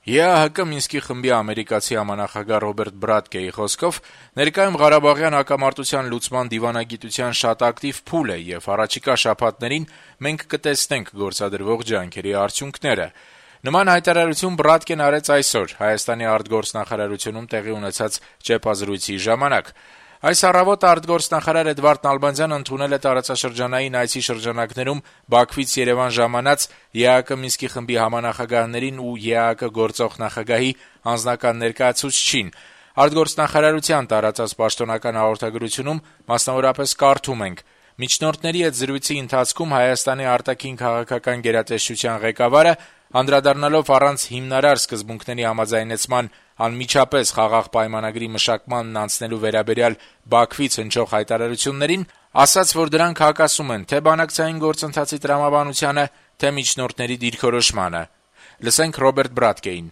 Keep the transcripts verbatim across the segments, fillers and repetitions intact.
Է Ա Հ Կ Մինսկի խմբի ամերիկացի համանախագահ Ռոբերտ Բրատկեի խոսքով ներկայում Ղարաբաղյան հակամարտության լուծման դիվանագիտության շատ ակտիվ փուլ է եւ առաջիկա շաբաթներին մենք կտեսնենք գործադրվող ջանքերի արդյունքները։ Նման հայտարարություն Բրատկեն արեց այսօր Հայաստանի արտգործնախարարությունում տեղի ունեցած ճեպազրույցի ժամանակ։ Այս առավոտ արտգործնախարար Էդվարդ Նալբանդյանը ընդունել է տարածաշրջանային այցի շրջանակներում Բաքվից Երևան ժամանած Է Ա Հ Կ Մինսկի խմբի համանախագահներին ու Է Ա Հ Կ գործող նախագահի անձնական ներկայացուցչին։ Արտգործնախարարության տարածած պաշտոնական հաղորդագրությունում մասնավորապես կարդում ենք. «Միջնորդների հետ զրույցի ընթացքում Հայաստանի արտաքին քաղաքական գերատեսչության ղեկավարը, անդրադառնալով առանց հիմնարար սկզբունքների համաձայնեցման անմիջապես խաղաղ պայմանագրի մշակմանն անցնելու վերաբերյալ Բաքվից հնչող հայտարարություններին, ասաց, որ դրանք հակասում են թե բանակցային գործընթացի տրամաբանությանը, թե միջնորդների դիրքորոշմանը»։ Լսենք Ռոբերտ Բրատկեին.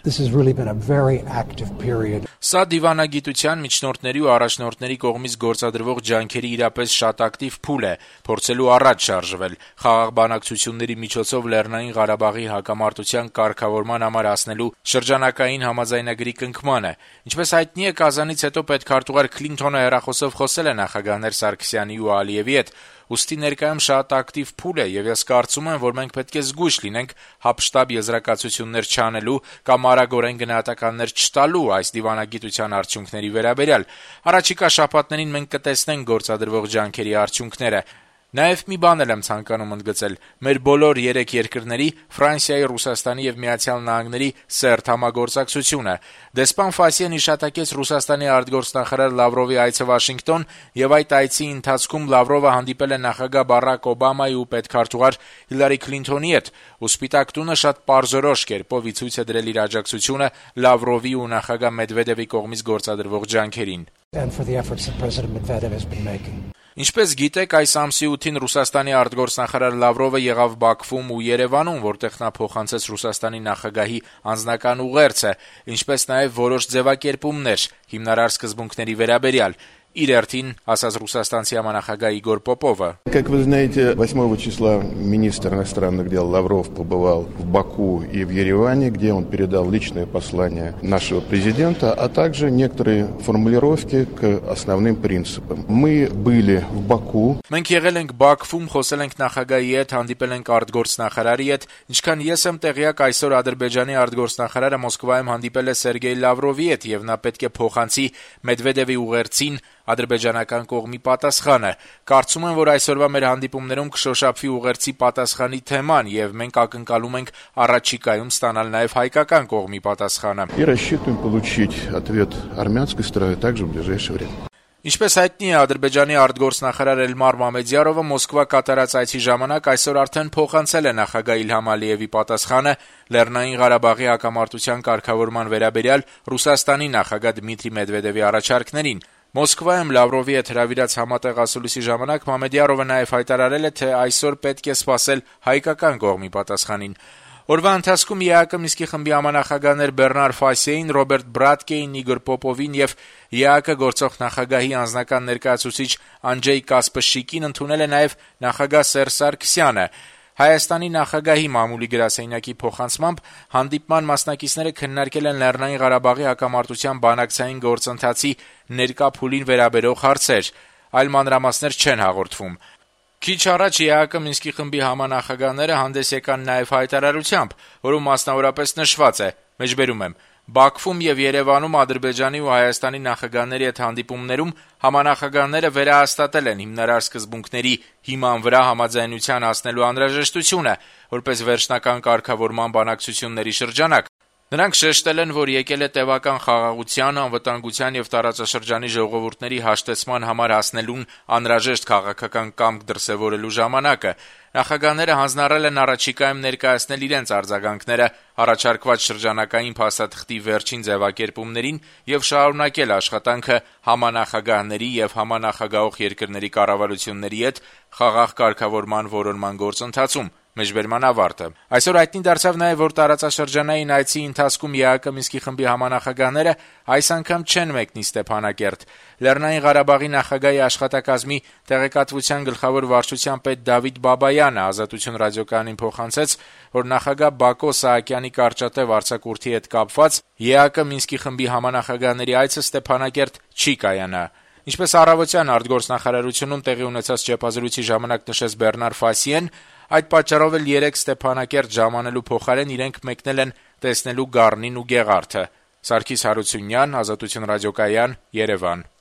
«Սա դիվանագիտության, միջնորդների ու առաջնորդների կողմից գործադրվող ջանքերի իրապես շատ ակտիվ փուլ է, փորձելու առաջ շարժվել, խաղաղ բանակցությունների միջոցով Լեռնային Ղարաբաղի հակամարտության կարգավորման համար հասնելու շրջանակային համաձայնագրի կնքմանը։ Ինչպես հայտնի է, Կազանից հետո պետքարտուղար Քլինթոնը հեռախոսով խոսել է նախագահներ Սարգսյանի ու Ալիևի հետ, ուստի ներկայում շատ ակտիվ փուլ է, եւ ես կարծում եմ, որ մենք պետք է զգույշ լինենք հապշտապ եզրակացություններ չանելու կամ արագորեն գնահատականներ չտալու այս դիվանագիտության արդյունքների վերաբերյալ։ Առաջիկա շաբաթներին մենք կտեսնենք գործադրվող ջանքերի արդյունքները։ Նաեւ մի բան եմ ցանկանում ընդգծել. մեր բոլոր երեք երկրների՝ Ֆրանսիայի, Ռուսաստանի եւ Միացյալ Նահանգների սերտ համագործակցությունը։ Դեսպան Ֆասիեն հիշատակեց Ռուսաստանի արտգործնախարար Լավրովի այցը Վաշինգտոն եւ այդ այցի ընթացքում Լավրովը հանդիպել է նախագահ Բարակ Օբամայի ու պետքարտուղար Հիլարի Քլինթոնի հետ, ու Սպիտակ տունը շատ պարզորոշ կերպով ի ցույց է դրել իր աջակցությունը Լավրովի ու նախագահ Մեդվեդևի կողմից գործադրվող ջանքերին։ Ինչպես գիտեք, այս ամսի ութին Ռուսաստանի արտգործնախարար Լավրովը եղավ Բաքվում ու Երևանում, որտեղ նա փոխանցեց Ռուսաստանի նախագահի անձնական ուղերձը, ինչպես նաեւ որոշ ձևակերպումներ հիմնարար սկզբունքների վերաբերյալ։ Իր երթին ասաց ռուսաստանցի համանախագահ Իգոր Պոպովը. Как вы знаете, восьмого числа министр иностранных дел Лавров побывал в Баку и в Ереване, где он передал личное послание нашего президента, а также некоторые формулировки к основным принципам. Мы были в Баку. Մենք եղել ենք Բաքվում, խոսել ենք նախագահի հետ, հանդիպել ենք արտգործնախարարի հետ, ինչքան ես եմ տեղյակ, այսօր Ադրբեջանի արտգործնախարարը Մոսկվայում հանդիպել է Սերգեյ Լավրովի հետ եւ նա պետք է փոխանցի Մեդվեդևի ուղերձին ադրբեջանական կողմի պատասխանը։ Կարծում եմ, որ այսօրվա մեր հանդիպումներում կշոշափվի ուղերձի պատասխանի թեման եւ մենք ակնկալում ենք առաջիկայում ստանալ նաեւ հայկական կողմի պատասխանը։ И рассчитываем получить ответ армянской стороны также в ближайшее время. Ինչպես հայտնի է, Ադրբեջանի արտգործնախարար Էլմար Մամեդյարովը Մոսկվա կատարած այցի ժամանակ այսօր արդեն փոխանցել է նախագահ Իլհամ Ալիևի պատասխանը Լեռնային Ղարաբաղի հակամարտության կարգավորման վերաբերյալ Ռուսաստանի նախագահ Դմիտրի Մեդվեդևի առաջարկներին։ Մոսկվայում Լավրովի հետ հրավիրած համատեղ ասուլիսի ժամանակ Մամեդյարովը նաև հայտարարել է, թե այսօր պետք է սպասել հայկական կողմի պատասխանին։ Օրվա ընթացքում Է Ա Հ Կ Մինսկի խմբի համանախագահներ Բեռնար Ֆասիեին, Ռոբերտ Բրատկեին, Իգոր Պոպովին եւ Է Ա Հ Կ գործող նախագահի անձնական ներկայացուցիչ Անջեյ Կասպշիկին ընդունել է նաեւ նախագահ Սերժ Սարգսյանը։ Հայաստանի նախագահի մամուլի գրասենյակի փոխանցմամբ հանդիպման մասնակիցները քննարկել են Լեռնային Ղարաբաղի հակամարտության բանակցային գործընթացի ներկա փուլին վերաբերող հարցեր, այլ մանրամասներ չեն հաղորդվում։ Քիչ առաջ Է Ա Հ Կ Մինսկի խմբի համանախագահները հանդես եկան նաև հայտարարությամբ, որում մասնավորապես նշված է. մեջբերում եմ. Բաքվում եւ Երևանում Ադրբեջանի ու Հայաստանի նախագահների հետ հանդիպումներում համանախագահները վերահաստատել են հիմնարար սկզբունքների հիման վրա համաձայնության հասնելու անհրաժեշտությունը, որպես վերջնական կարգավորման բանակցությունների շրջանակ։ Նրանք շեշտել են, որ եկել է տևական խաղաղության, անվտանգության եւ տարածաշրջանի ժողովուրդների հաշտեցման համար հասնելուն անհրաժեշտ քաղաքական կամք դրսեւորելու ժամանակը։ Նախագահները հանձնարարել են առաջիկայում ներկայացնել իրենց արձագանքները առաջարկված շրջանակային փաստաթղթի վերջին ձևակերպումներին եւ շարունակել աշխատանքը համանախագահների եւ համանախագահող երկրների կառավարությունների հետ խաղաղ կարգավորման որոնման գործընթացում, Մեջբերման ավարտը։ Այսօր հայտնի դարձավ նաև, որ տարածաշրջանային այցի ընթացքում ԵԱԿ Մինսկի խմբի համանախագահները այս անգամ չեն մեկնի Ստեփանակերտ։ Լեռնային Ղարաբաղի նախագահի աշխատակազմի տեղեկատվության գլխավոր վարչության պետ Դավիթ Բաբայանը «Ազատություն» ռադիոկայանին փոխանցեց, որ նախագահ Բակո Սահակյանի կարճատև արձակուրդի հետ կապված ԵԱԿ Մինսկի խմբի համանախագահների այցը Ստեփանակերտ չի կայանա։ Ինչպես առավոտյան արտգործնախարարությունում տեղի ունեցած ճեպազրույցի ժամանակ նշեց Բեռնար Ֆասիեն, այդ պատճառով էլ երեկ Ստեփանակերտ ժամանելու փոխարեն իրենք մեկնել են տեսնելու Գառնին ու Գեղարդը։ Սարգիս Հարությունյան, Ազատություն ռադիոկայան, Երևան։